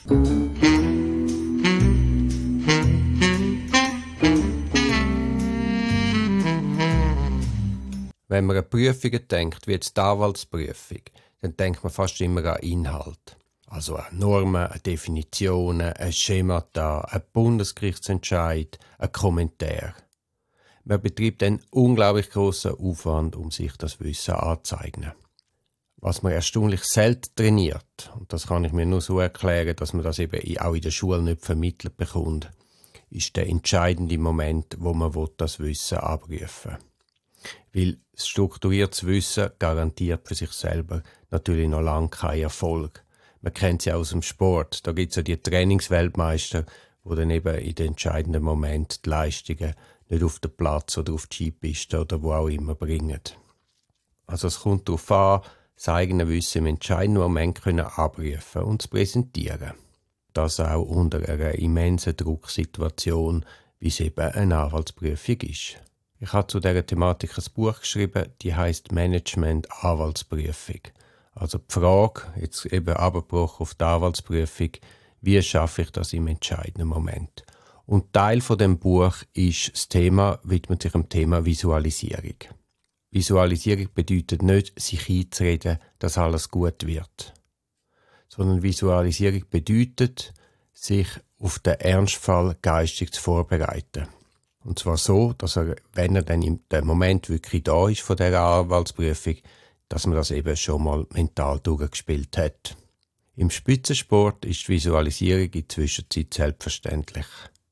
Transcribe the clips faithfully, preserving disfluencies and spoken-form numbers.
Wenn man an Prüfungen denkt, wie jetzt die Anwaltsprüfung, dann denkt man fast immer an Inhalt. Also an Normen, an Definitionen, ein Schemata, ein Bundesgerichtsentscheid, ein Kommentar. Man betreibt einen unglaublich grossen Aufwand, um sich das Wissen anzueignen. Was man erstaunlich selten trainiert, und das kann ich mir nur so erklären, dass man das eben auch in der Schule nicht vermittelt bekommt, ist der entscheidende Moment, wo man das Wissen abrufen will. Weil strukturiertes Wissen garantiert für sich selber natürlich noch lange keinen Erfolg. Man kennt sie aus dem Sport. Da gibt es ja die Trainingsweltmeister, die dann eben in den entscheidenden Momenten die Leistungen nicht auf den Platz oder auf die Skipiste oder wo auch immer bringen. Also es kommt darauf an, das eigene Wissen im entscheidenden Moment können abrufen und zu präsentieren. Das auch unter einer immensen Drucksituation, wie es eben eine Anwaltsprüfung ist. Ich habe zu dieser Thematik ein Buch geschrieben, die heisst Management Anwaltsprüfung. Also die Frage, jetzt eben abgebrochen auf die Anwaltsprüfung, wie schaffe ich das im entscheidenden Moment? Und Teil von dem Buch ist das Thema, widmet sich dem Thema Visualisierung. Visualisierung bedeutet nicht, sich einzureden, dass alles gut wird. Sondern Visualisierung bedeutet, sich auf den Ernstfall geistig zu vorbereiten. Und zwar so, dass er, wenn er dann im Moment wirklich da ist von dieser Anwaltsprüfung, dass man das eben schon mal mental durchgespielt hat. Im Spitzensport ist die Visualisierung in der Zwischenzeit selbstverständlich.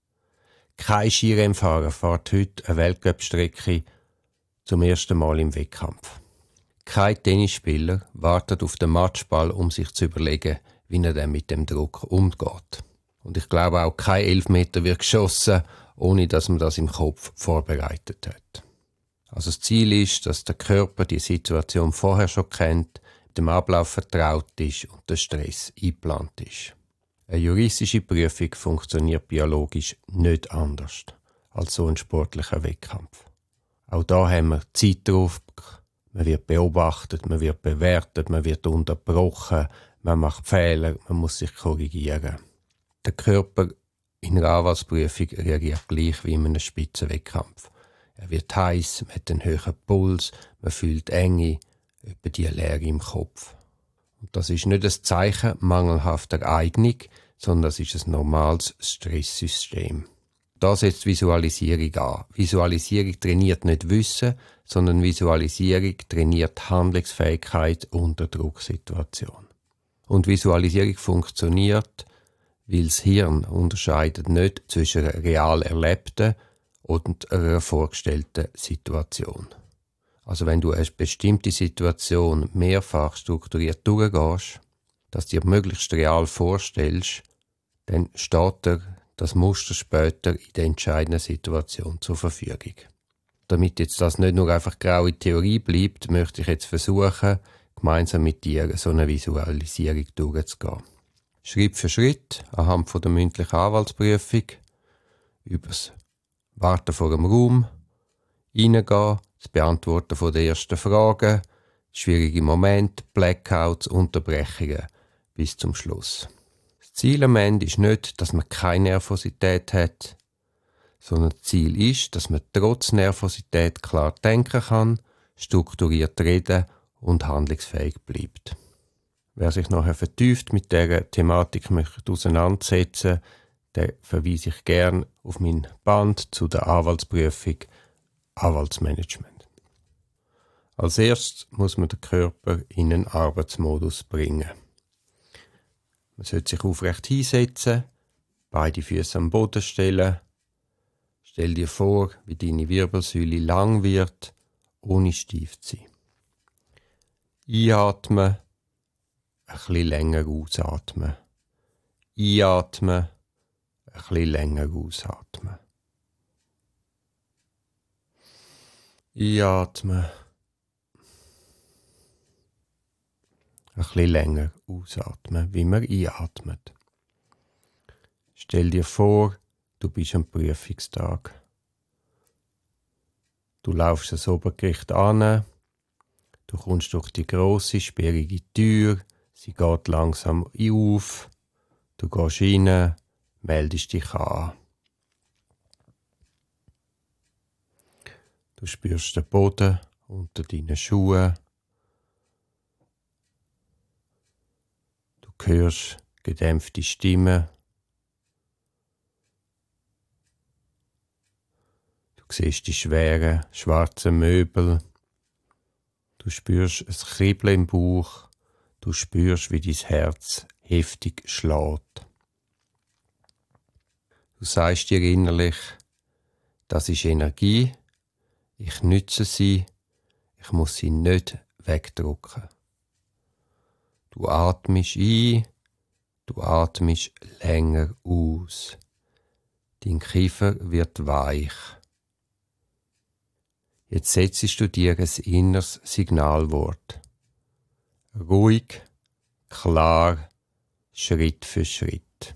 Kein Skirennfahrer fährt heute eine Weltcup-Strecke zum ersten Mal im Wettkampf. Kein Tennisspieler wartet auf den Matchball, um sich zu überlegen, wie er dann mit dem Druck umgeht. Und ich glaube auch, kein Elfmeter wird geschossen, ohne dass man das im Kopf vorbereitet hat. Also das Ziel ist, dass der Körper die Situation vorher schon kennt, mit dem Ablauf vertraut ist und der Stress eingeplant ist. Eine juristische Prüfung funktioniert biologisch nicht anders als so ein sportlicher Wettkampf. Auch da haben wir Zeitdruck, man wird beobachtet, man wird bewertet, man wird unterbrochen, man macht Fehler, man muss sich korrigieren. Der Körper in einer Anwaltsprüfung reagiert gleich wie in einem Spitzenwettkampf. Er wird heiß, man hat einen höheren Puls, man fühlt Enge, etwa die Leere im Kopf. Und das ist nicht ein Zeichen mangelhafter Eignung, sondern das ist ein normales Stresssystem. Da setzt Visualisierung an. Visualisierung trainiert nicht Wissen, sondern Visualisierung trainiert Handlungsfähigkeit unter Drucksituation. Und Visualisierung funktioniert, weil das Hirn unterscheidet nicht zwischen einer real erlebten und einer vorgestellten Situation. Also wenn du eine bestimmte Situation mehrfach strukturiert durchgehst, dass du dir möglichst real vorstellst, dann steht dir das Muster später in der entscheidenden Situation zur Verfügung. Damit jetzt das nicht nur einfach graue Theorie bleibt, möchte ich jetzt versuchen, gemeinsam mit dir so eine Visualisierung durchzugehen. Schritt für Schritt, anhand von der mündlichen Anwaltsprüfung, übers Warten vor dem Raum, reingehen, das Beantworten von der ersten Fragen, schwierige Momente, Blackouts, Unterbrechungen bis zum Schluss. Das Ziel am Ende ist nicht, dass man keine Nervosität hat, sondern das Ziel ist, dass man trotz Nervosität klar denken kann, strukturiert reden und handlungsfähig bleibt. Wer sich nachher vertieft mit dieser Thematik möchte auseinandersetzen, der verweise ich gern auf mein Band zu der Anwaltsprüfung Anwaltsmanagement. Als erstes muss man den Körper in einen Arbeitsmodus bringen. Man sollte sich aufrecht hinsetzen, beide Füße am Boden stellen. Stell dir vor, wie deine Wirbelsäule lang wird, ohne steif zu sein. Einatmen, ein bisschen länger ausatmen. Einatmen, ein bisschen länger ausatmen. Einatmen. Ein bisschen länger ausatmen, wie man einatmet. Stell dir vor, du bist am Prüfungstag. Du laufst ans Obergericht an. Du kommst durch die grosse, sperrige Tür. Sie geht langsam auf. Du gehst rein, meldest dich an. Du spürst den Boden unter deinen Schuhen. Du hörst gedämpfte Stimmen. Du siehst die schweren, schwarzen Möbel. Du spürst ein Kribbeln im Bauch. Du spürst, wie dein Herz heftig schlägt. Du sagst dir innerlich, das ist Energie, ich nütze sie, ich muss sie nicht wegdrücken. Du atmest ein, du atmest länger aus. Dein Kiefer wird weich. Jetzt setzt du dir ein inneres Signalwort. Ruhig, klar, Schritt für Schritt.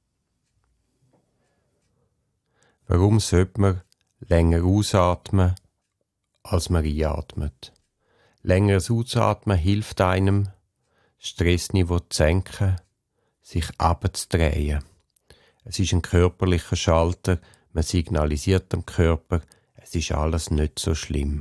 Warum sollte man länger ausatmen, als man einatmet? Längeres Ausatmen hilft einem, Stressniveau zu senken, sich abzudrehen. Es ist ein körperlicher Schalter, man signalisiert dem Körper, es ist alles nicht so schlimm.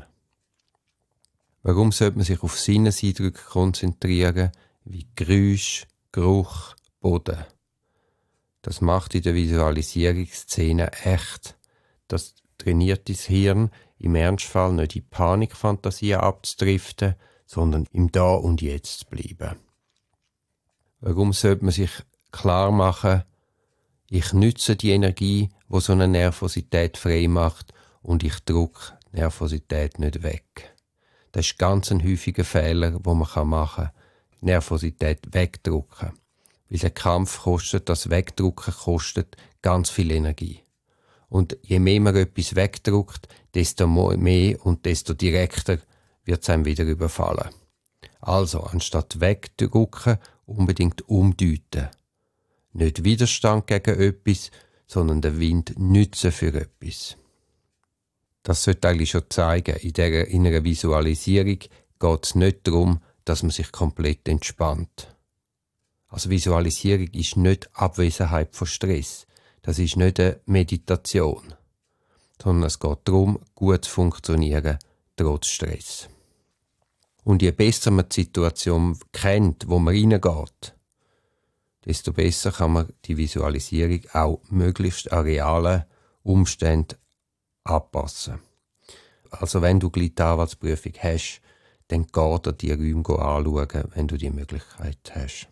Warum sollte man sich auf Sinneseindrücke konzentrieren, wie Geräusch, Geruch, Boden? Das macht in der Visualisierungsszene echt. Das trainiert dein Hirn, im Ernstfall nicht in Panikfantasien abzudriften, sondern im Da und Jetzt zu bleiben. Warum sollte man sich klar machen, ich nütze die Energie, die so eine Nervosität frei macht, und ich drücke die Nervosität nicht weg. Das ist ganz ein häufiger Fehler, den man machen kann. Die Nervosität wegdrücken. Weil der Kampf kostet, das Wegdrücken kostet ganz viel Energie. Und je mehr man etwas wegdrückt, desto mehr und desto direkter wird es einem wieder überfallen. Also, anstatt wegdrücken, unbedingt umdeuten. Nicht Widerstand gegen etwas, sondern den Wind nützen für etwas. Das sollte eigentlich schon zeigen, in, der, in einer Visualisierung geht es nicht darum, dass man sich komplett entspannt. Also Visualisierung ist nicht Abwesenheit von Stress. Das ist nicht eine Meditation. Sondern es geht darum, gut zu funktionieren, trotz Stress. Und je besser man die Situation kennt, wo man reingeht, desto besser kann man die Visualisierung auch möglichst an realen Umständen anpassen. Also wenn du gleich die Anwaltsprüfung hast, dann geh dir die Räume anschauen, wenn du die Möglichkeit hast.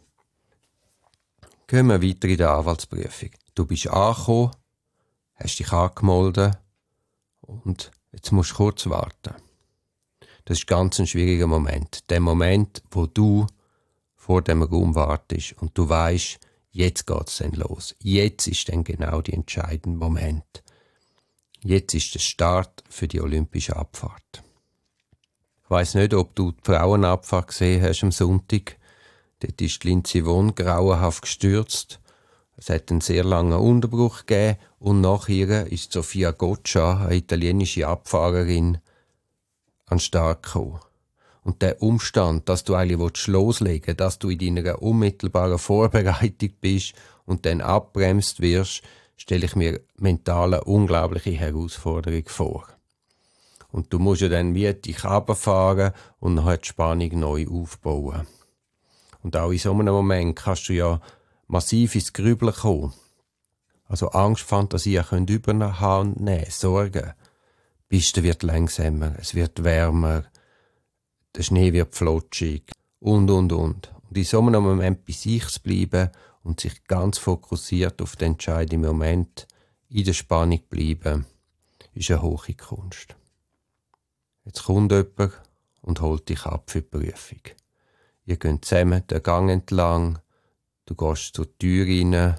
Gehen wir weiter in der Anwaltsprüfung. Du bist angekommen, hast dich angemeldet und jetzt musst du kurz warten. Das ist ganz ein schwieriger Moment. Der Moment, wo du vor dem Raum wartest und du weißt, jetzt geht's dann los. Jetzt ist dann genau der entscheidende Moment. Jetzt ist der Start für die olympische Abfahrt. Ich weiss nicht, ob du die Frauenabfahrt gesehen hast am Sonntag. Dort ist Lindsey Vonn grauenhaft gestürzt. Es hat einen sehr langen Unterbruch gegeben und nach ihr ist Sofia Goccia, eine italienische Abfahrerin, an den Start gekommen. Und der Umstand, dass du eigentlich loslegen willst, dass du in deiner unmittelbaren Vorbereitung bist und dann abbremst wirst, stelle ich mir mental eine unglaubliche Herausforderung vor. Und du musst ja dann wie dich runterfahren und dann die Spannung neu aufbauen. Und auch in so einem Moment kannst du ja massiv ins Grübeln kommen. Also Angst, Fantasien können Überhand nehmen, Sorgen. Die Piste wird langsamer, es wird wärmer, der Schnee wird flutschig und, und, und. Und in so einem Moment bei sich zu bleiben und sich ganz fokussiert auf den entscheidenden Moment, in der Spannung bleiben, ist eine hohe Kunst. Jetzt kommt jemand und holt dich ab für die Prüfung. Ihr geht zusammen den Gang entlang, du gehst zur Tür rein,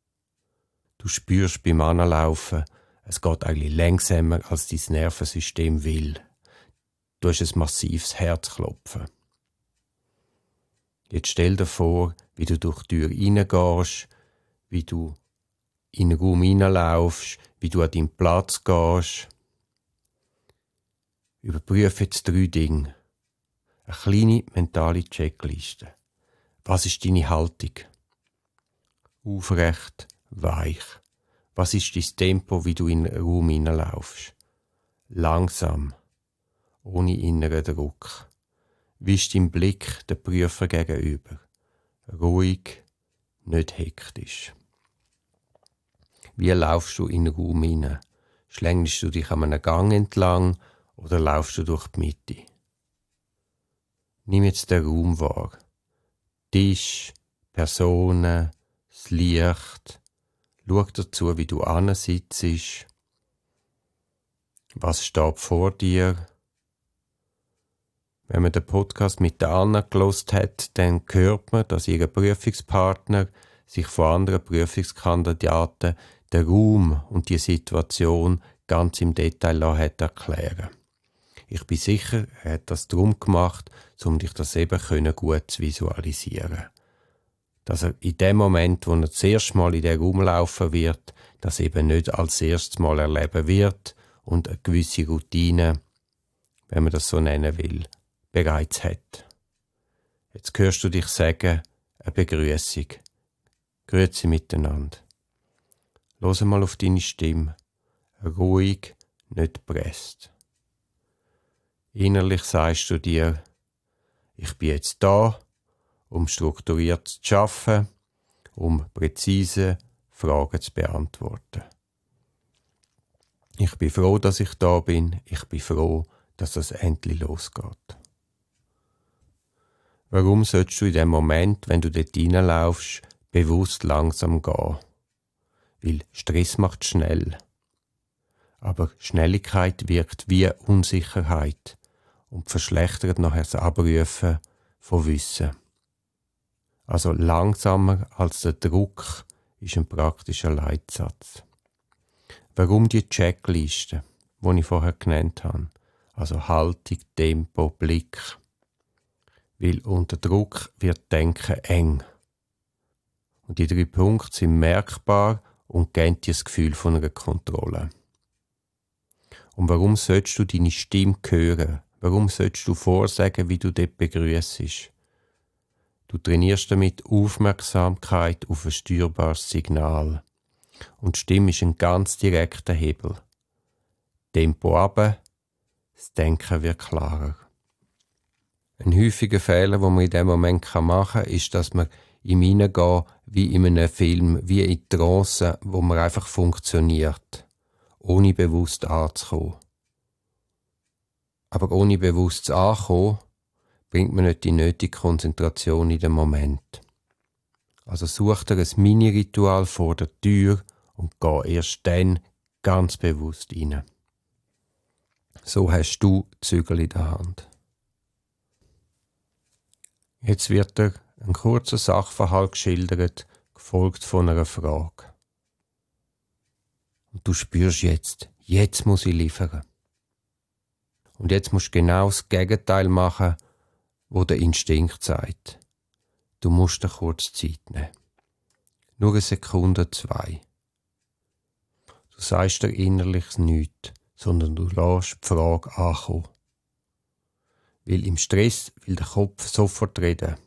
du spürst beim Anlaufen, es geht eigentlich langsamer, als dein Nervensystem will. Du hast ein massives Herzklopfen. Jetzt stell dir vor, wie du durch die Tür reingehst, wie du in den Raum reinlaufst, wie du an deinen Platz gehst. Überprüfe jetzt drei Dinge. Eine kleine mentale Checkliste. Was ist deine Haltung? aufrecht, weich. Was ist dein Tempo, wie du in den Raum hineinlaufst? Langsam, ohne inneren Druck. Wie ist dein Blick der Prüfer gegenüber? Ruhig, nicht hektisch. Wie laufst du in den Raum hinein? Schlängelst du dich an einem Gang entlang oder laufst du durch die Mitte? Nimm jetzt den Raum wahr. Tisch, Personen, das Licht. Schau dazu, wie du ansitzt. Was steht vor dir? Wenn man den Podcast mit der Anna gehört hat, dann hört man, dass ihr Prüfungspartner sich von anderen Prüfungskandidaten den Raum und die Situation ganz im Detail hat erklären. Ich bin sicher, er hat das darum gemacht, um dich das eben gut zu visualisieren. Dass er in dem Moment, wo er das erste Mal in den Raum laufen wird, das eben nicht als erstes Mal erleben wird und eine gewisse Routine, wenn man das so nennen will, bereits hat. Jetzt hörst du dich sagen, eine Begrüßung. Grüezi miteinander. Hör mal auf deine Stimme. Ruhig, nicht presst. Innerlich sagst du dir, ich bin jetzt da, um strukturiert zu arbeiten, um präzise Fragen zu beantworten. Ich bin froh, dass ich da bin. Ich bin froh, dass es endlich losgeht. Warum sollst du in dem Moment, wenn du dort reinlaufst, bewusst langsam gehen? Weil Stress macht schnell. Aber Schnelligkeit wirkt wie Unsicherheit und verschlechtert nachher das Abrufen von Wissen. Also langsamer als der Druck ist ein praktischer Leitsatz. Warum die Checkliste, die ich vorher genannt habe? Also Haltung, Tempo, Blick. Weil unter Druck wird Denken eng. Und die drei Punkte sind merkbar und geben dir das Gefühl von einer Kontrolle. Und warum sollst du deine Stimme hören? Warum sollst du vorsagen, wie du dort begrüssest? Du trainierst damit Aufmerksamkeit auf ein steuerbares Signal. Und die Stimme ist ein ganz direkter Hebel. Tempo runter, das Denken wird klarer. Ein häufiger Fehler, den man in diesem Moment machen kann, ist, dass man im Hineingehen wie in einem Film, wie in die Trance, wo man einfach funktioniert, ohne bewusst anzukommen. Aber ohne bewusst anzukommen, bringt man nicht die nötige Konzentration in den Moment. Also such dir ein Mini-Ritual vor der Tür und geh erst dann ganz bewusst rein. So hast du die Zügel in der Hand. Jetzt wird dir ein kurzer Sachverhalt geschildert, gefolgt von einer Frage. Und du spürst jetzt, jetzt muss ich liefern. Und jetzt musst du genau das Gegenteil machen, wo der Instinkt sagt. Du musst dir kurz Zeit nehmen. Nur eine Sekunde, zwei. Du sagst dir innerlich nichts, sondern du lässt die Frage ankommen. Weil im Stress will der Kopf sofort reden.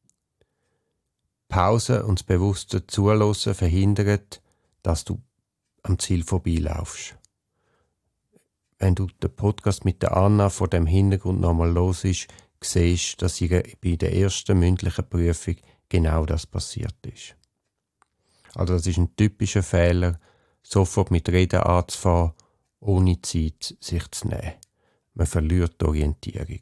Pause und das bewusste Zuhören verhindert, dass du am Ziel vorbeilaufst. Wenn du den Podcast mit der Anna vor dem Hintergrund nochmal hörst, siehst, dass ihr bei der ersten mündlichen Prüfung genau das passiert ist. Also das ist ein typischer Fehler, sofort mit Reden anzufangen, ohne Zeit sich zu nehmen. Man verliert die Orientierung.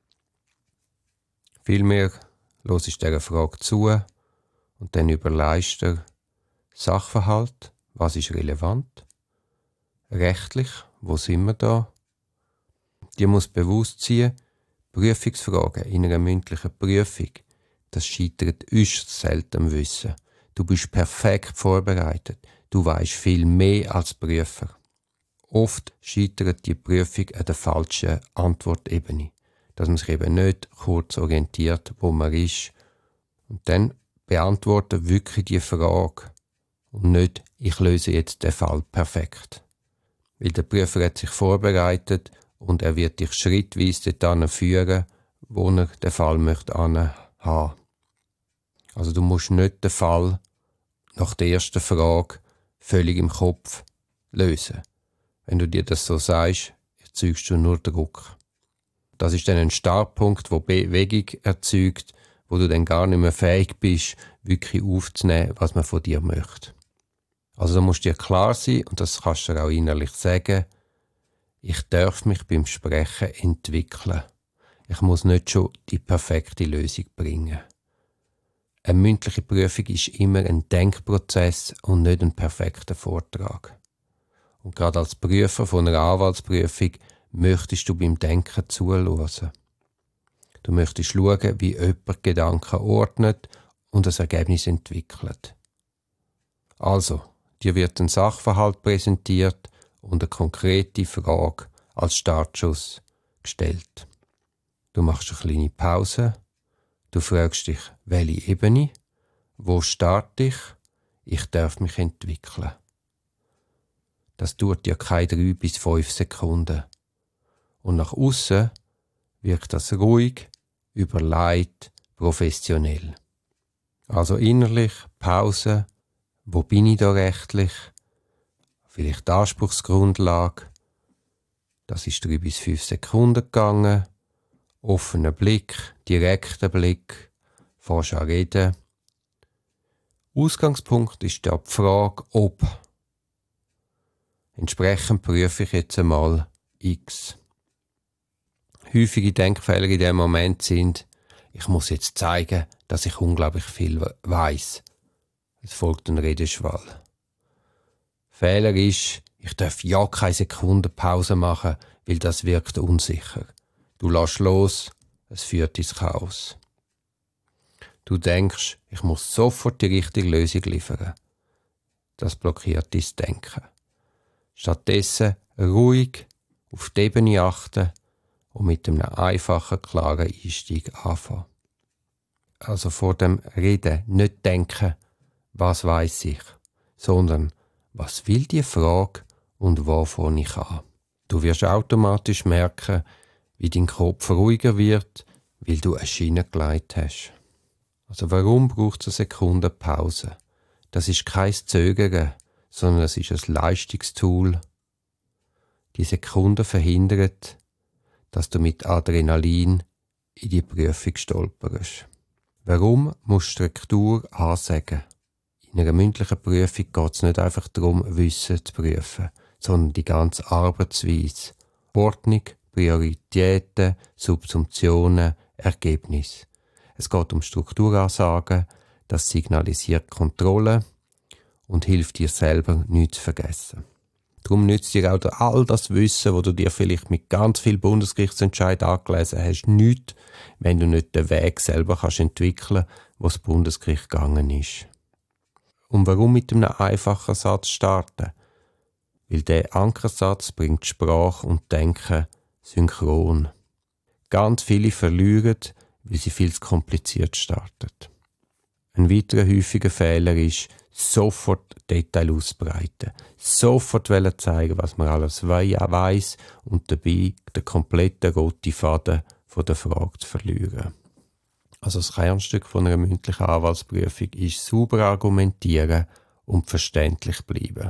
Vielmehr hörst du dieser Frage zu und dann überlegst du Sachverhalt, was ist relevant, rechtlich, wo sind wir da. Dir muss bewusst sein, Prüfungsfragen in einer mündlichen Prüfung, das scheitert äußerst selten am Wissen. Du bist perfekt vorbereitet. Du weißt viel mehr als Prüfer. Oft scheitert die Prüfung an der falschen Antwortebene. Dass man sich eben nicht kurz orientiert, wo man ist. Und dann beantworten wirklich die Frage. Und nicht, ich löse jetzt den Fall perfekt. Weil der Prüfer hat sich vorbereitet und er wird dich schrittweise dorthin führen, wo er den Fall möchte haben. Also du musst nicht den Fall nach der ersten Frage völlig im Kopf lösen. Wenn du dir das so sagst, erzeugst du nur Druck. Das ist dann ein Startpunkt, der Bewegung erzeugt, wo du dann gar nicht mehr fähig bist, wirklich aufzunehmen, was man von dir möchte. Also da musst du dir klar sein, und das kannst du dir auch innerlich sagen, ich darf mich beim Sprechen entwickeln. Ich muss nicht schon die perfekte Lösung bringen. Eine mündliche Prüfung ist immer ein Denkprozess und nicht ein perfekter Vortrag. Und gerade als Prüfer von einer Anwaltsprüfung möchtest du beim Denken zuhören. Du möchtest schauen, wie jemand Gedanken ordnet und das Ergebnis entwickelt. Also, dir wird ein Sachverhalt präsentiert und eine konkrete Frage als Startschuss gestellt. Du machst eine kleine Pause, du fragst dich, welche Ebene, wo starte ich, ich darf mich entwickeln. Das dauert dir keine drei bis fünf Sekunden. Und nach außen wirkt das ruhig, überlegt, professionell. Also innerlich, Pause, wo bin ich da rechtlich? Vielleicht die Anspruchsgrundlage. Das ist drei bis fünf Sekunden gegangen. Offener Blick, direkter Blick, fährst an reden. Ausgangspunkt ist da die Frage, ob. Entsprechend prüfe ich jetzt einmal X. Häufige Denkfehler in diesem Moment sind, ich muss jetzt zeigen, dass ich unglaublich viel weiss. Es folgt ein Redeschwall. Fehler ist, ich darf ja keine Sekunde Pause machen, weil das wirkt unsicher. Du lässt los, es führt ins Chaos. Du denkst, ich muss sofort die richtige Lösung liefern. Das blockiert dein Denken. Stattdessen ruhig auf die Ebene achten und mit einem einfachen, klaren Einstieg anfangen. Also vor dem Reden nicht denken, was weiss ich, sondern was will die Frage und wo fange ich an. Du wirst automatisch merken, wie dein Kopf ruhiger wird, weil du eine Schiene gelegt hast. Also warum braucht es eine Sekunde Pause? Das ist kein Zögern, sondern es ist ein Leistungstool. Die Sekunde verhindert, dass du mit Adrenalin in die Prüfung stolperst. Warum musst du Struktur ansagen? In einer mündlichen Prüfung geht es nicht einfach darum, Wissen zu prüfen, sondern die ganze Arbeitsweise. Ordnung, Prioritäten, Subsumptionen, Ergebnis. Es geht um Strukturansagen, das signalisiert Kontrolle und hilft dir selber, nichts zu vergessen. Darum nützt dir auch all das Wissen, wo du dir vielleicht mit ganz viel Bundesgerichtsentscheid angelesen hast, nichts, wenn du nicht den Weg selber kannst entwickeln, wo das Bundesgericht gegangen ist. Und warum mit einem einfachen Satz starten? Weil der Ankersatz bringt Sprache und Denken synchron. Ganz viele verlieren, weil sie viel zu kompliziert starten. Ein weiterer häufiger Fehler ist, sofort Detail ausbreiten. Sofort zeigen, was man alles weiss und dabei den kompletten roten Faden von der Frage zu verlieren. Also das Kernstück von einer mündlichen Anwaltsprüfung ist sauber argumentieren und verständlich bleiben.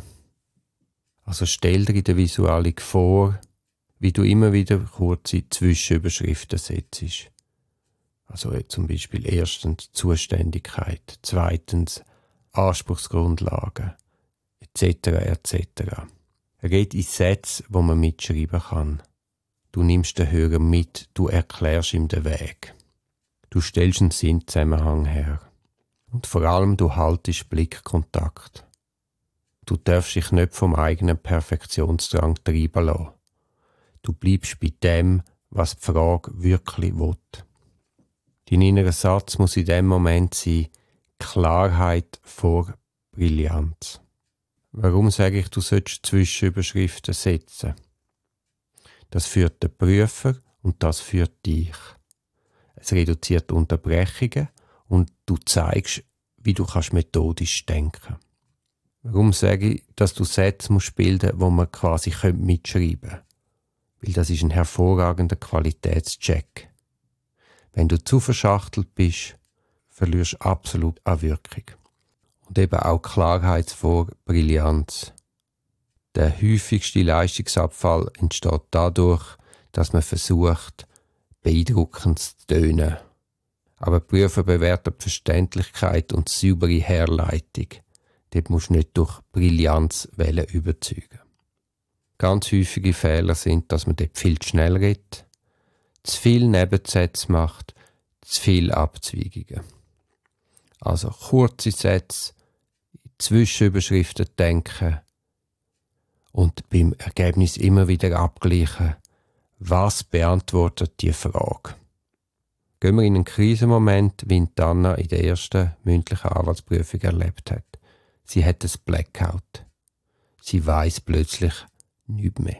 Also stell dir in der Visualik vor, wie du immer wieder kurze Zwischenüberschriften setzt. Also zum Beispiel erstens Zuständigkeit, zweitens Anspruchsgrundlagen et cetera et cetera. Red in Sätzen, wo man mitschreiben kann. Du nimmst den Hörer mit, du erklärst ihm den Weg. Du stellst einen Sinnzusammenhang her. Und vor allem du haltest Blickkontakt. Du darfst dich nicht vom eigenen Perfektionsdrang treiben lassen. Du bleibst bei dem, was die Frage wirklich will. Dein innerer Satz muss in dem Moment sein, Klarheit vor Brillanz. Warum sage ich, du sollst Zwischenüberschriften setzen? Das führt den Prüfer und das führt dich. Es reduziert Unterbrechungen und du zeigst, wie du kannst methodisch denken. Warum sage ich, dass du Sätze musst bilden, wo man quasi mitschreiben könnte? Weil das ist ein hervorragender Qualitätscheck. Wenn du zu verschachtelt bist, verlierst du absolut an Wirkung. Und eben auch Klarheit vor Brillanz. Der häufigste Leistungsabfall entsteht dadurch, dass man versucht, beeindruckend zu tönen. Aber die Prüfer bewerten die Verständlichkeit und die saubere Herleitung. Dort musst du nicht durch Brillanz überzeugen. Ganz häufige Fehler sind, dass man dort viel zu schnell redet, zu viel Nebensätze macht, zu viel Abzweigungen. Also kurze Sätze, Zwischenüberschriften denken und beim Ergebnis immer wieder abgleichen, was beantwortet die Frage. Gehen wir in einen Krisenmoment, wie Anna in der ersten mündlichen Anwaltsprüfung erlebt hat. Sie hat ein Blackout. Sie weiss plötzlich nichts mehr.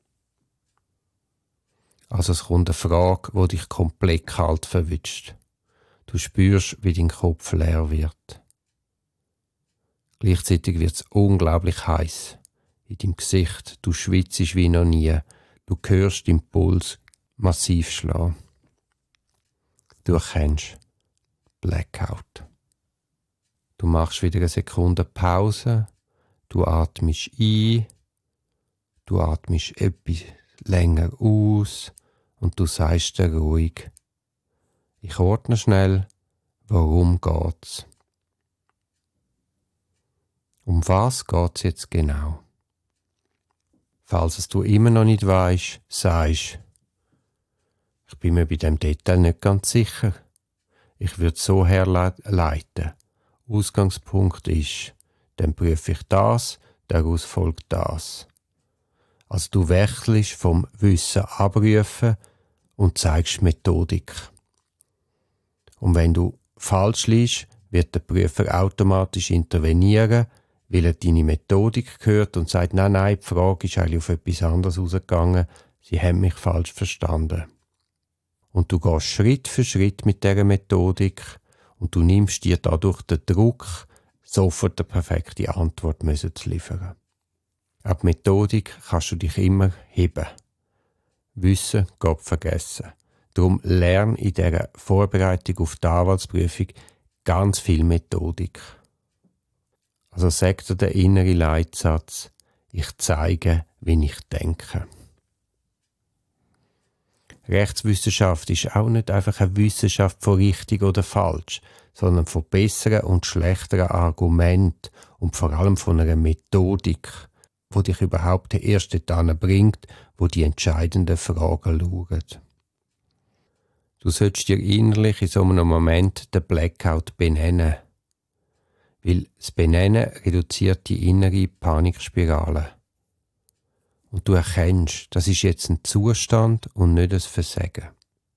Also es kommt eine Frage, die dich komplett kalt verwünscht. Du spürst, wie dein Kopf leer wird. Gleichzeitig wird es unglaublich heiß in deinem Gesicht. Du schwitzt wie noch nie. Du hörst deinen Puls massiv schlagen. Du erkennst Blackout. Du machst wieder eine Sekunde Pause. Du atmest ein. Du atmest etwas länger aus. Und du sagst dir ruhig: Ich ordne schnell, worum geht's? Um was geht's jetzt genau? Falls es du immer noch nicht weisst, sagst: Ich bin mir bei dem Detail nicht ganz sicher. Ich würde so herleiten. Ausgangspunkt ist, dann prüfe ich das, daraus folgt das. Also du wechselst vom Wissen abrufen und zeigst Methodik. Und wenn du falsch liegst, wird der Prüfer automatisch intervenieren, weil er deine Methodik hört und sagt: Nein, nein, die Frage ist eigentlich auf etwas anderes ausgegangen, Sie haben mich falsch verstanden. Und du gehst Schritt für Schritt mit dieser Methodik und du nimmst dir dadurch den Druck, sofort eine perfekte Antwort zu liefern. Ab Methodik kannst du dich immer heben. Wissen geht vergessen. Darum lern in dieser Vorbereitung auf die Anwaltsprüfung ganz viel Methodik. Also sagt dir der innere Leitsatz: Ich zeige, wie ich denke. Rechtswissenschaft ist auch nicht einfach eine Wissenschaft von richtig oder falsch, sondern von besseren und schlechteren Argumenten und vor allem von einer Methodik, die dich überhaupt erst dorthin bringt, wo die entscheidenden Fragen lauern. Du solltest dir innerlich in so einem Moment den Blackout benennen, weil das Benennen reduziert die innere Panikspirale. Und du erkennst, das ist jetzt ein Zustand und nicht ein Versagen.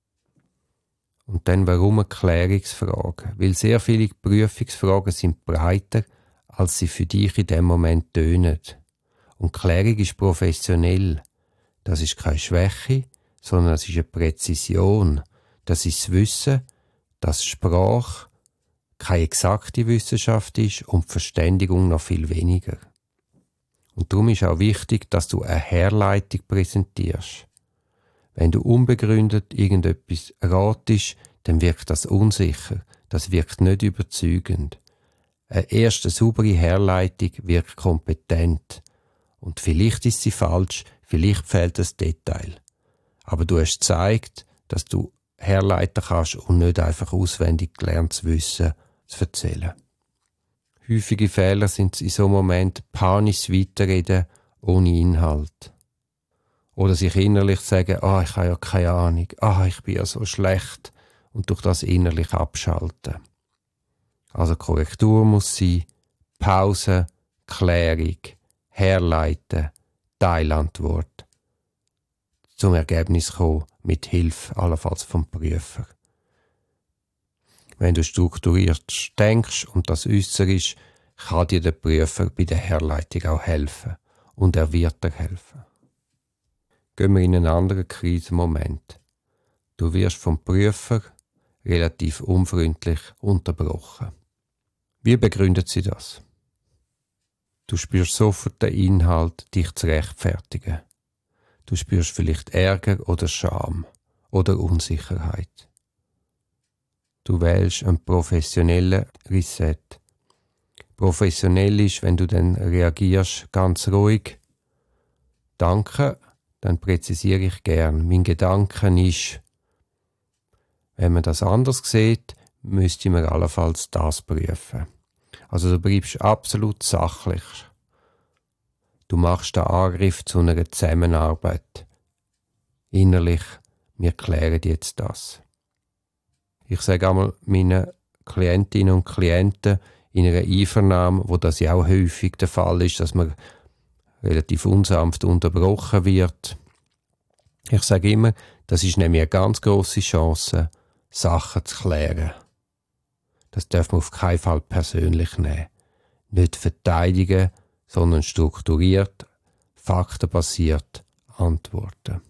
Und dann warum eine Klärungsfrage? Weil sehr viele Prüfungsfragen sind breiter, als sie für dich in dem Moment tönen. Und Klärung ist professionell. Das ist keine Schwäche, sondern es ist eine Präzision. Das ist das Wissen, dass Sprache keine exakte Wissenschaft ist und die Verständigung noch viel weniger. Und darum ist auch wichtig, dass du eine Herleitung präsentierst. Wenn du unbegründet irgendetwas ratest, dann wirkt das unsicher, das wirkt nicht überzeugend. Eine erste saubere Herleitung wirkt kompetent. Und vielleicht ist sie falsch, vielleicht fehlt das Detail. Aber du hast gezeigt, dass du herleiten kannst und nicht einfach auswendig gelerntes Wissen zu erzählen. Häufige Fehler sind in so einem Moment panisch weiterreden ohne Inhalt. Oder sich innerlich sagen: «Ah, oh, ich habe ja keine Ahnung, ah, oh, ich bin ja so schlecht» und durch das innerlich abschalten. Also Korrektur muss sein, Pause, Klärung, Herleiten, Teilantwort. Zum Ergebnis kommen, mit Hilfe allenfalls vom Prüfer. Wenn du strukturiert denkst und das äußerst, kann dir der Prüfer bei der Herleitung auch helfen. Und er wird dir helfen. Gehen wir in einen anderen Krisenmoment. Du wirst vom Prüfer relativ unfreundlich unterbrochen. Wie begründet sie das? Du spürst sofort den Inhalt, dich zu rechtfertigen. Du spürst vielleicht Ärger oder Scham oder Du wählst einen professionellen Reset. professionell ist, wenn du dann reagierst, ganz ruhig. Danke, dann präzisiere ich gern. Mein Gedanke ist, wenn man das anders sieht, müsste man allenfalls das prüfen. Also du bleibst absolut sachlich. Du machst den Angriff zu einer Zusammenarbeit. Innerlich, wir klären jetzt das. Ich sage einmal meinen Klientinnen und Klienten in einer Einvernahme, wo das ja auch häufig der Fall ist, dass man relativ unsanft unterbrochen wird. Ich sage immer, das ist nämlich eine ganz grosse Chance, Sachen zu klären. Das darf man auf keinen Fall persönlich nehmen. Nicht verteidigen, sondern strukturiert, faktenbasiert antworten.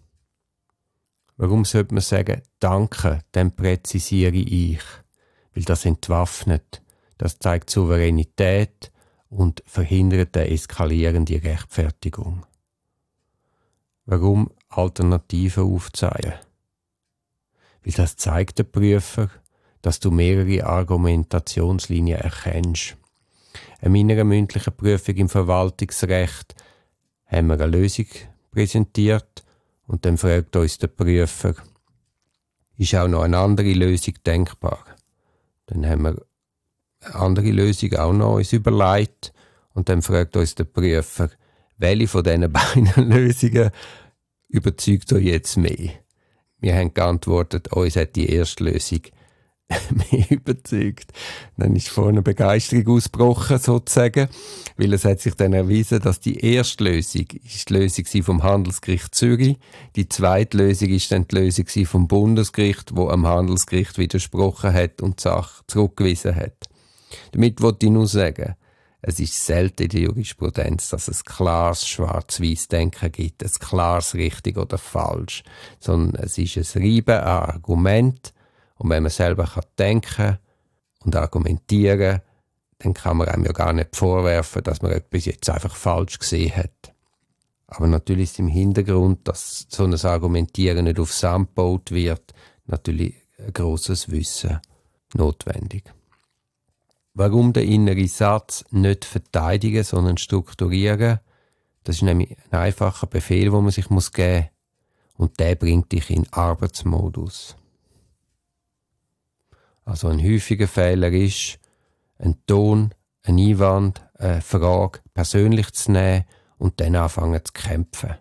Warum sollte man sagen, danke, dann präzisiere ich? Weil das entwaffnet, das zeigt Souveränität und verhindert eine eskalierende Rechtfertigung. Warum Alternativen aufzeigen? Weil das zeigt der Prüfer, dass du mehrere Argumentationslinien erkennst. In meiner mündlichen Prüfung im Verwaltungsrecht haben wir eine Lösung präsentiert und dann fragt uns der Prüfer, ist auch noch eine andere Lösung denkbar? Dann haben wir eine andere Lösung auch noch uns überlegt und dann fragt uns der Prüfer, welche von diesen beiden Lösungen überzeugt euch jetzt mehr? Wir haben geantwortet, uns hat die erste Lösung mehr überzeugt. Dann ist vorne Begeisterung ausgebrochen, sozusagen, weil es hat sich dann erwiesen, dass die erste Lösung ist die Lösung vom Handelsgericht Zürich, die zweite Lösung ist dann die Lösung vom Bundesgericht, wo am Handelsgericht widersprochen hat und die Sache zurückgewiesen hat. Damit wollte ich nur sagen, es ist selten in der Jurisprudenz, dass es klares Schwarz-Weiß-Denken gibt, ein klares richtig oder falsch, sondern es ist ein Reiben an Argument. Und wenn man selber kann denken und argumentieren, dann kann man einem ja gar nicht vorwerfen, dass man etwas jetzt einfach falsch gesehen hat. Aber natürlich ist im Hintergrund, dass so ein Argumentieren nicht auf Sand gebaut wird, natürlich ein grosses Wissen notwendig. Warum der innere Satz nicht verteidigen, sondern strukturieren? Das ist nämlich ein einfacher Befehl, den man sich geben muss. Und der bringt dich in Arbeitsmodus. Also ein häufiger Fehler ist, einen Ton, einen Einwand, eine Frage persönlich zu nehmen und dann anfangen zu kämpfen.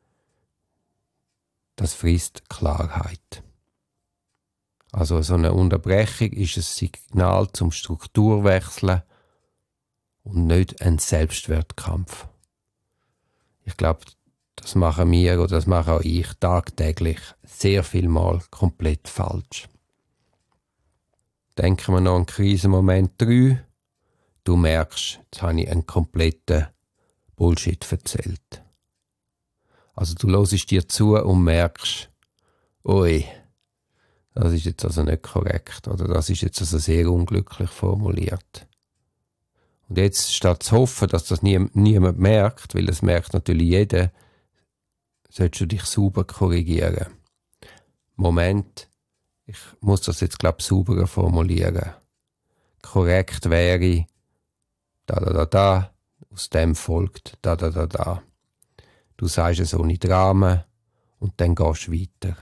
Das frisst Klarheit. Also so eine Unterbrechung ist ein Signal zum Strukturwechseln und nicht ein Selbstwertkampf. Ich glaube, das machen wir oder das mache auch ich tagtäglich sehr viel Mal komplett falsch. Denken wir noch an Krisenmoment drei. Du merkst, jetzt habe ich einen kompletten Bullshit erzählt. Also du hörst dir zu und merkst, ui, das ist jetzt also nicht korrekt oder das ist jetzt also sehr unglücklich formuliert. Und jetzt, statt zu hoffen, dass das nie, niemand merkt, weil das merkt natürlich jeder, solltest du dich sauber korrigieren. Moment, ich muss das jetzt, glaube ich, sauberer formulieren. Korrekt wäre, da, da, da, da, aus dem folgt, da, da, da, da. Du sagst es ohne Drama und dann gehst du weiter.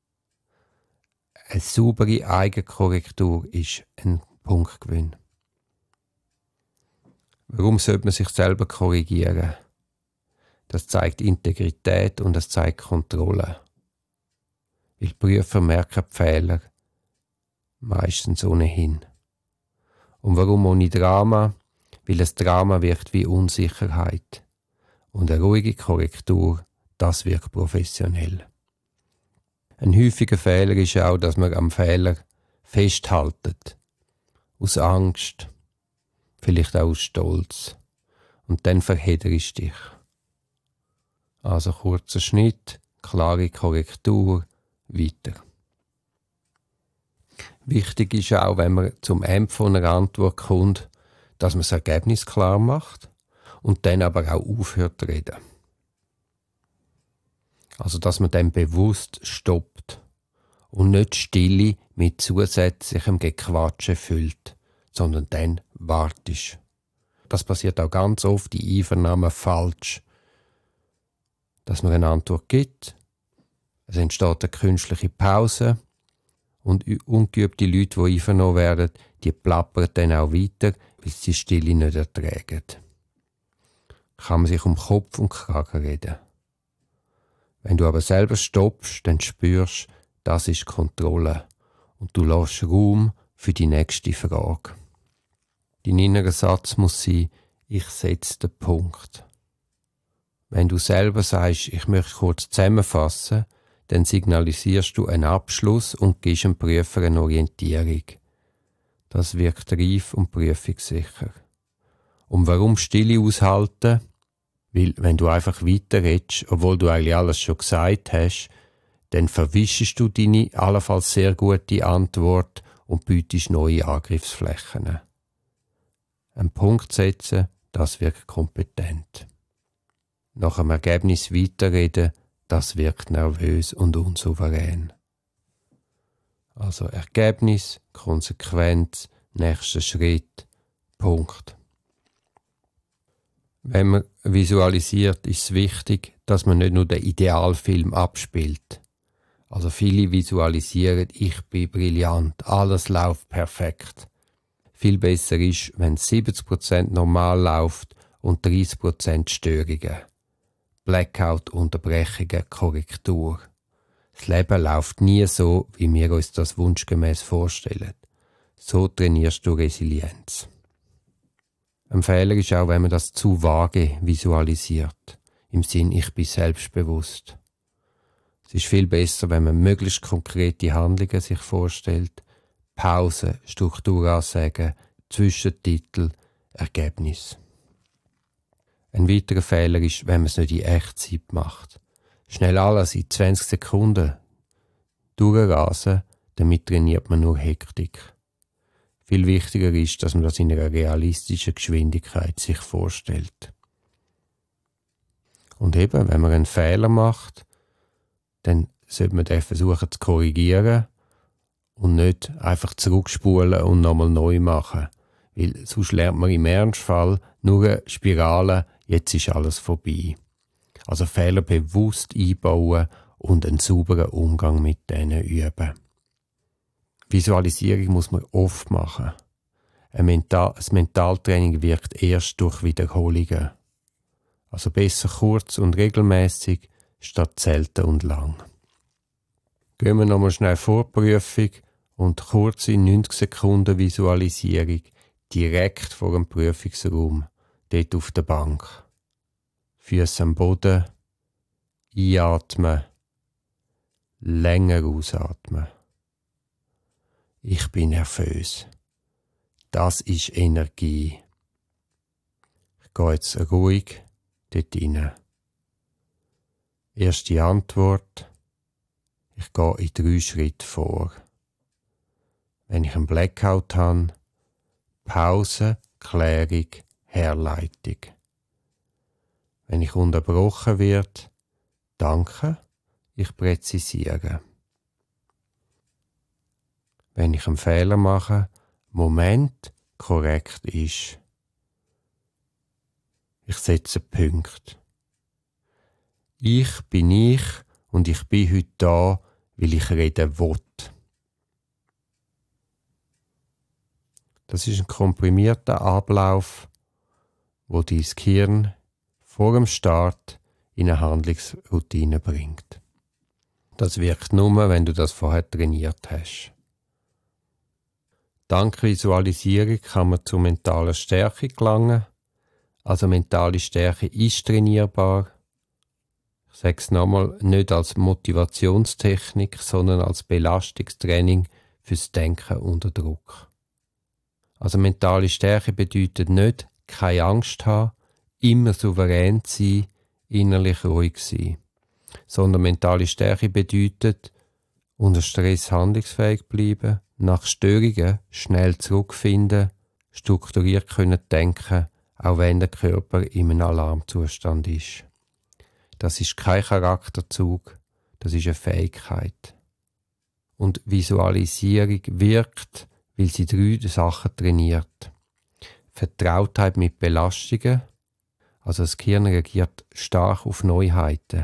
Eine saubere Eigenkorrektur ist ein Punktgewinn. Warum sollte man sich selber korrigieren? Das zeigt Integrität und das zeigt Kontrolle. Weil Prüfer merken die Fehler meistens ohnehin. Und warum ohne Drama? Weil das Drama wirkt wie Unsicherheit. Und eine ruhige Korrektur, das wirkt professionell. Ein häufiger Fehler ist auch, dass man am Fehler festhaltet. Aus Angst, vielleicht auch aus Stolz. Und dann verhedderst du dich. Also kurzer Schnitt, klare Korrektur, weiter. Wichtig ist auch, wenn man zum Ende von einer Antwort kommt, dass man das Ergebnis klar macht und dann aber auch aufhört zu reden. Also, dass man dann bewusst stoppt und nicht Stille mit zusätzlichem Gequatsche füllt, sondern dann wartest. das passiert auch ganz oft in Einvernahmen falsch. Dass man eine Antwort gibt, es entsteht eine künstliche Pause und ungeübte Leute, die einvernommen werden, die plappern dann auch weiter, weil sie die Stille nicht ertragen. Kann man sich um Kopf und Kragen reden. Wenn du aber selber stoppst, dann spürst du, das ist Kontrolle und du lässt Raum für die nächste Frage. Dein innerer Satz muss sein, ich setze den Punkt. Wenn du selber sagst, ich möchte kurz zusammenfassen, dann signalisierst du einen Abschluss und gibst dem Prüfer eine Orientierung. Das wirkt reif und prüfungssicher. Und warum Stille aushalten? Weil, wenn du einfach weiterredest, obwohl du eigentlich alles schon gesagt hast, dann verwischst du deine allenfalls sehr gute Antwort und bietest neue Angriffsflächen. Einen Punkt setzen, das wirkt kompetent. Nach dem Ergebnis weiterreden, das wirkt nervös und unsouverän. Also Ergebnis, Konsequenz, nächster Schritt, Punkt. Wenn man visualisiert, ist es wichtig, dass man nicht nur den Idealfilm abspielt. Also viele visualisieren, ich bin brillant, alles läuft perfekt. Viel besser ist, wenn siebzig Prozent normal läuft und dreißig Prozent Störungen. Blackout, Unterbrechungen, Korrektur. Das Leben läuft nie so, wie wir uns das wunschgemäß vorstellen. So trainierst du Resilienz. Ein Fehler ist auch, wenn man das zu vage visualisiert. Im Sinn, ich bin selbstbewusst. Es ist viel besser, wenn man möglichst konkrete Handlungen sich vorstellt. Pause, Strukturansagen, Zwischentitel, Ergebnis. Ein weiterer Fehler ist, wenn man es nicht in Echtzeit macht. Schnell alles in zwanzig Sekunden durchrasen, damit trainiert man nur Hektik. Viel wichtiger ist, dass man das in einer realistischen Geschwindigkeit sich vorstellt. Und eben, wenn man einen Fehler macht, dann sollte man den versuchen zu korrigieren und nicht einfach zurückspulen und nochmal neu machen. Weil sonst lernt man im Ernstfall nur eine Spirale, jetzt ist alles vorbei. Also Fehler bewusst einbauen und einen sauberen Umgang mit denen üben. Visualisierung muss man oft machen. Ein Mental, das Mentaltraining wirkt erst durch Wiederholungen. Also besser kurz und regelmäßig statt selten und lang. Gehen wir nochmal schnell Vorprüfung und kurze neunzig Sekunden Visualisierung direkt vor dem Prüfungsraum, dort auf der Bank. Füße am Boden, einatmen, länger ausatmen. Ich bin nervös. Das ist Energie. Ich gehe jetzt ruhig dort rein. Erste Antwort. Ich gehe in drei Schritte vor. Wenn ich einen Blackout habe, Pause, Klärung, Herleitung. Wenn ich unterbrochen werde, danke, ich präzisiere. Wenn ich einen Fehler mache, Moment korrekt ist. Ich setze Punkte. Ich bin ich und ich bin heute da, weil ich reden will. Das ist ein komprimierter Ablauf, wo dein Gehirn vor dem Start in eine Handlungsroutine bringt. Das wirkt nur, wenn du das vorher trainiert hast. Dank Visualisierung kann man zur mentalen Stärke gelangen. Also mentale Stärke ist trainierbar. Ich sage es nochmal, nicht als Motivationstechnik, sondern als Belastungstraining fürs Denken unter Druck. Also mentale Stärke bedeutet nicht, keine Angst haben, immer souverän sein, innerlich ruhig sein. Sondern mentale Stärke bedeutet, unter Stress handlungsfähig bleiben, nach Störungen schnell zurückfinden, strukturiert können denken, auch wenn der Körper in einem Alarmzustand ist. Das ist kein Charakterzug, das ist eine Fähigkeit. Und Visualisierung wirkt, weil sie drei Sachen trainiert. Vertrautheit mit Belastungen. Also das Gehirn reagiert stark auf Neuheiten.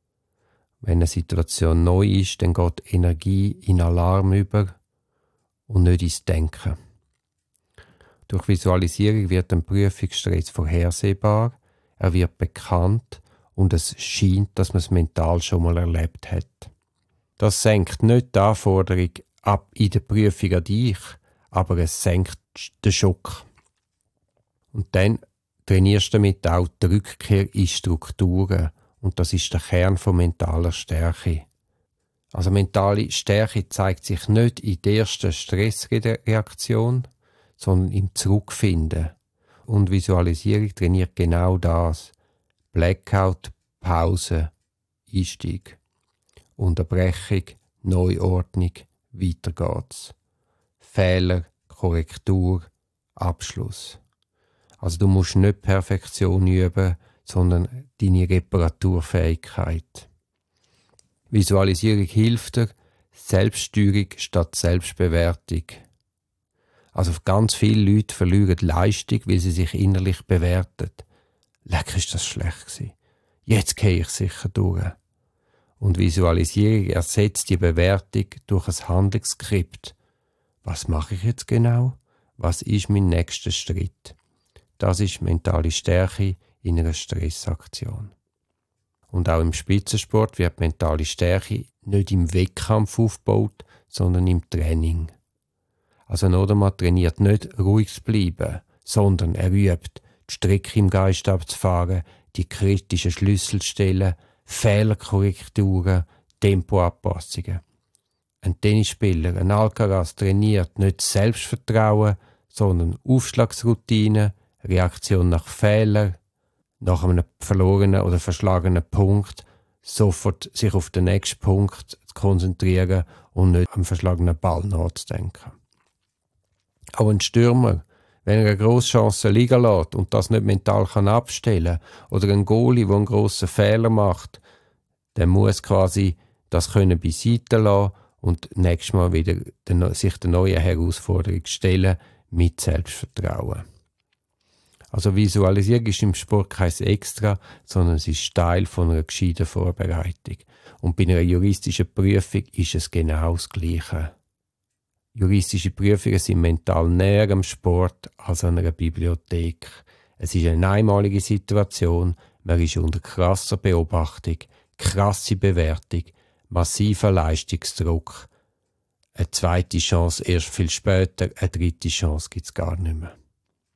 Wenn eine Situation neu ist, dann geht Energie in Alarm über und nicht ins Denken. Durch Visualisierung wird ein Prüfungsstress vorhersehbar, er wird bekannt und es scheint, dass man es mental schon mal erlebt hat. Das senkt nicht die Anforderung ab in der Prüfung an dich, aber es senkt den Schock. Und dann trainierst du damit auch die Rückkehr in Strukturen. Und das ist der Kern von mentaler Stärke. Also mentale Stärke zeigt sich nicht in der ersten Stressreaktion, sondern im Zurückfinden. Und Visualisierung trainiert genau das. Blackout, Pause, Einstieg. Unterbrechung, Neuordnung, weiter geht's. Fehler, Korrektur, Abschluss. Also du musst nicht Perfektion üben, sondern deine Reparaturfähigkeit. Visualisierung hilft dir, Selbststeuerung statt Selbstbewertung. Also ganz viele Leute verlieren Leistung, weil sie sich innerlich bewerten. Leck, ist das schlecht gewesen. Jetzt gehe ich sicher durch. Und Visualisierung ersetzt die Bewertung durch ein Handlungsskript. Was mache ich jetzt genau? Was ist mein nächster Schritt? Das ist mentale Stärke in einer Stressaktion. Und auch im Spitzensport wird mentale Stärke nicht im Wettkampf aufgebaut, sondern im Training. Also Nodermann trainiert nicht ruhig zu bleiben, sondern er übt, die Strecke im Geist abzufahren, die kritischen Schlüssel zu stellen, Fehlerkorrekturen, Tempoanpassungen. Ein Tennisspieler, ein Alcaraz, trainiert nicht Selbstvertrauen, sondern Aufschlagsroutine, Reaktion nach Fehlern, nach einem verlorenen oder verschlagenen Punkt, sofort sich auf den nächsten Punkt zu konzentrieren und nicht am verschlagenen Ball nachzudenken. Auch ein Stürmer, wenn er eine grosse Chance liegen lässt und das nicht mental kann abstellen oder ein Goalie, der einen grossen Fehler macht, der muss quasi das können beiseite lassen und nächstes Mal wieder den, sich der neuen Herausforderung stellen mit Selbstvertrauen. Also Visualisierung ist im Sport kein Extra, sondern es ist Teil von einer gescheiten Vorbereitung. Und bei einer juristischen Prüfung ist es genau das Gleiche. Juristische Prüfungen sind mental näher am Sport als an einer Bibliothek. Es ist eine einmalige Situation, man ist unter krasser Beobachtung, krasse Bewertung, massiver Leistungsdruck. Eine zweite Chance erst viel später, eine dritte Chance gibt es gar nicht mehr.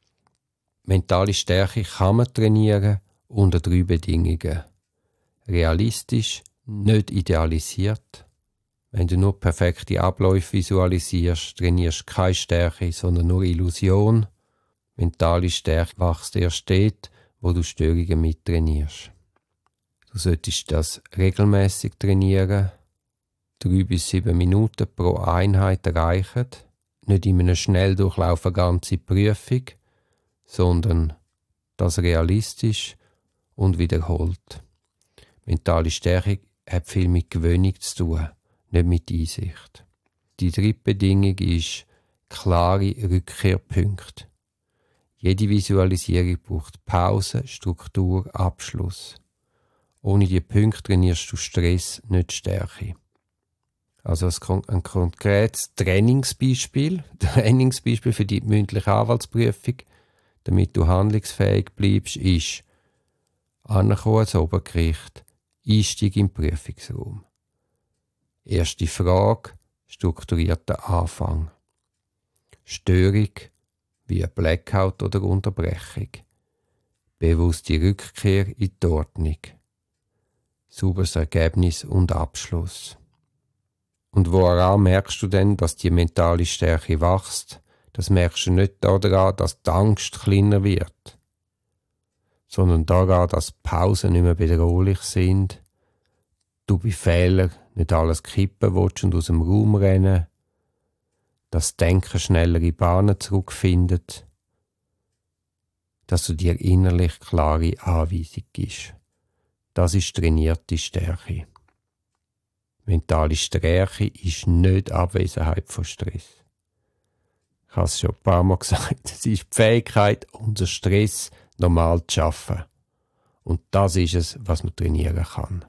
Mentale Stärke kann man trainieren unter drei Bedingungen. Realistisch, nicht idealisiert. Wenn du nur perfekte Abläufe visualisierst, trainierst du keine Stärke, sondern nur Illusion. Mentale Stärke wächst erst dort, wo du Störungen mittrainierst. Du solltest das regelmäßig trainieren. Drei bis sieben Minuten pro Einheit erreichen. Nicht in einem Schnelldurchlauf eine ganze Prüfung, sondern das realistisch und wiederholt. Mentale Stärke hat viel mit Gewöhnung zu tun, nicht mit Einsicht. Die dritte Bedingung ist klare Rückkehrpunkte. Jede Visualisierung braucht Pause, Struktur, Abschluss. Ohne diese Punkte trainierst du Stress, nicht Stärke. Also ein konkretes Trainingsbeispiel, Trainingsbeispiel für die mündliche Anwaltsprüfung, damit du handlungsfähig bleibst, ist ankommen ans Obergericht, Einstieg im Prüfungsraum. Erste Frage, strukturierter Anfang. Störung, wie ein Blackout oder Unterbrechung. Bewusste Rückkehr in die Ordnung. Sauberes Ergebnis und Abschluss. Und woran merkst du denn, dass die mentale Stärke wächst? Das merkst du nicht daran, dass die Angst kleiner wird, sondern daran, dass Pausen nicht mehr bedrohlich sind, du bei Fehlern nicht alles kippen willst und aus dem Raum rennen, dass das Denken schnellere Bahnen zurückfindet, dass du dir innerlich klare Anweisung gibst. Das ist trainierte Stärke. Mentale Stärke ist nicht Abwesenheit von Stress. Ich habe es schon ein paar Mal gesagt. Es ist die Fähigkeit, unseren Stress normal zu schaffen. Und das ist es, was man trainieren kann.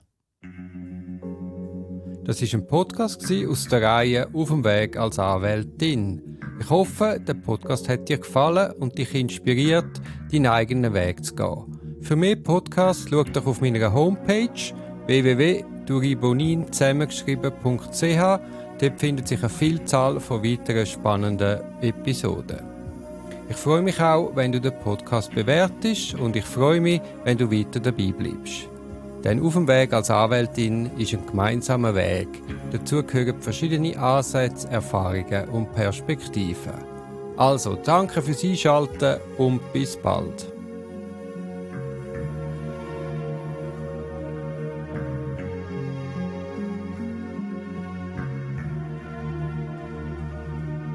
Das war ein Podcast aus der Reihe «Auf dem Weg als Anwältin». Ich hoffe, der Podcast hat dir gefallen und dich inspiriert, deinen eigenen Weg zu gehen. Für mehr Podcasts schau doch auf meiner Homepage w w w punkt duribonin zusammengeschrieben punkt c h. Dort findet sich eine Vielzahl von weiteren spannenden Episoden. Ich freue mich auch, wenn du den Podcast bewertest und ich freue mich, wenn du weiter dabei bleibst. Denn «Auf dem Weg als Anwältin» ist ein gemeinsamer Weg. Dazu gehören verschiedene Ansätze, Erfahrungen und Perspektiven. Also, danke fürs Einschalten und bis bald.